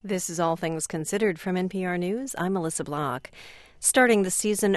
This is All Things Considered from NPR News. I'm Melissa Block. Starting the season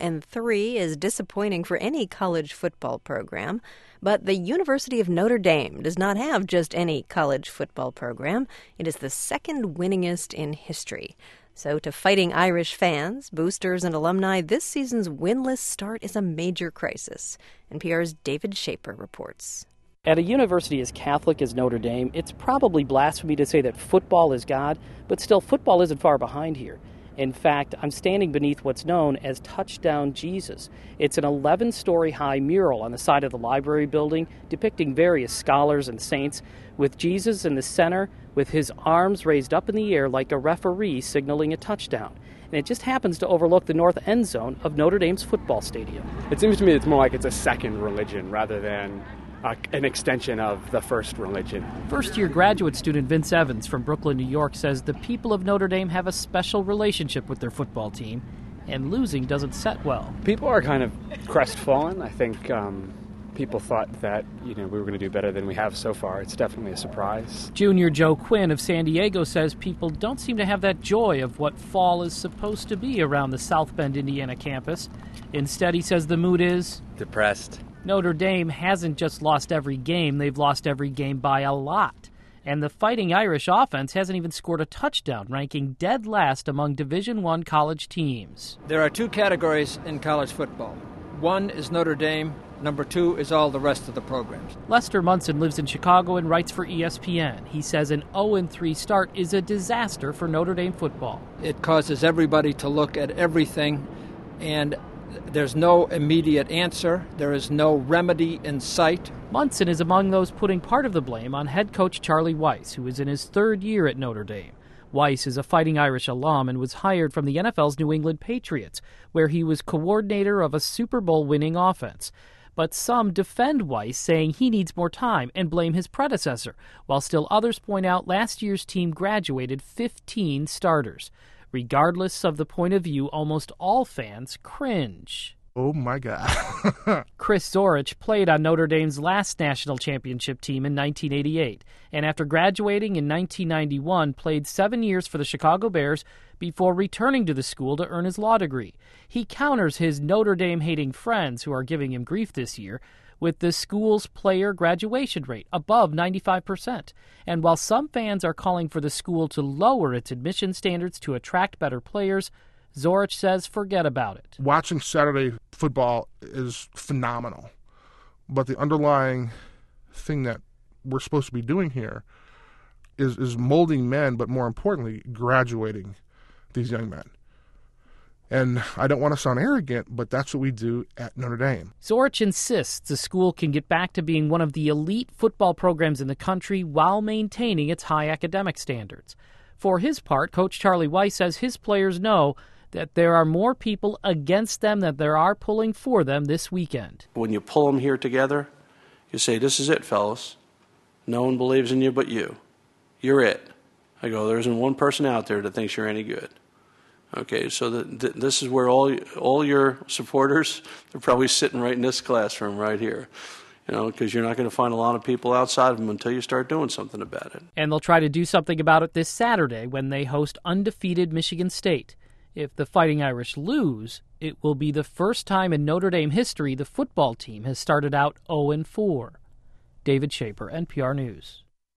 0-3 is disappointing for any college football program, but the University of Notre Dame does not have just any college football program. It is the second winningest in history. So to Fighting Irish fans, boosters, and alumni, this season's winless start is a major crisis. NPR's David Shaper reports. At a university as Catholic as Notre Dame, it's probably blasphemy to say that football is God, but still football isn't far behind here. In fact, I'm standing beneath what's known as Touchdown Jesus. It's an 11-story high mural on the side of the library building depicting various scholars and saints, with Jesus in the center with his arms raised up in the air like a referee signaling a touchdown. And it just happens to overlook the north end zone of Notre Dame's football stadium. It seems to me it's more like it's a second religion rather than an extension of the first religion. First-year graduate student Vince Evans from Brooklyn, New York, says the people of Notre Dame have a special relationship with their football team, and losing doesn't set well. People are kind of crestfallen. I think people thought that we were going to do better than we have so far. It's definitely a surprise. Junior Joe Quinn of San Diego says people don't seem to have that joy of what fall is supposed to be around the South Bend, Indiana campus. Instead, he says the mood is depressed. Notre Dame hasn't just lost every game, they've lost every game by a lot. And the Fighting Irish offense hasn't even scored a touchdown, ranking dead last among Division I college teams. There are two categories in college football. One is Notre Dame. Number two is all the rest of the programs. Lester Munson lives in Chicago and writes for ESPN. He says an 0-3 start is a disaster for Notre Dame football. It causes everybody to look at everything, and there's no immediate answer. There is no remedy in sight. Munson is among those putting part of the blame on head coach Charlie Weis, who is in his third year at Notre Dame. Weis is a Fighting Irish alum and was hired from the NFL's New England Patriots, where he was coordinator of a Super Bowl-winning offense. But some defend Weis, saying he needs more time and blame his predecessor, while still others point out last year's team graduated 15 starters. Regardless of the point of view, almost all fans cringe. Oh, my God. Chris Zorich played on Notre Dame's last national championship team in 1988, and after graduating in 1991, played 7 years for the Chicago Bears before returning to the school to earn his law degree. He counters his Notre Dame-hating friends who are giving him grief this year with the school's player graduation rate above 95%. And while some fans are calling for the school to lower its admission standards to attract better players, Zorich says forget about it. Watching Saturday football is phenomenal, but the underlying thing that we're supposed to be doing here is molding men, but more importantly, graduating these young men. And I don't want to sound arrogant, but that's what we do at Notre Dame. Zorich insists the school can get back to being one of the elite football programs in the country while maintaining its high academic standards. For his part, Coach Charlie Weis says his players know that there are more people against them than there are pulling for them this weekend. When you pull them here together, you say, this is it, fellas. No one believes in you but you. You're it. I go, there isn't one person out there that thinks you're any good. Okay, so this is where all your supporters are probably sitting right in this classroom right here. Because you're not going to find a lot of people outside of them until you start doing something about it. And they'll try to do something about it this Saturday when they host undefeated Michigan State. If the Fighting Irish lose, it will be the first time in Notre Dame history the football team has started out 0-4. David Shaper, NPR News.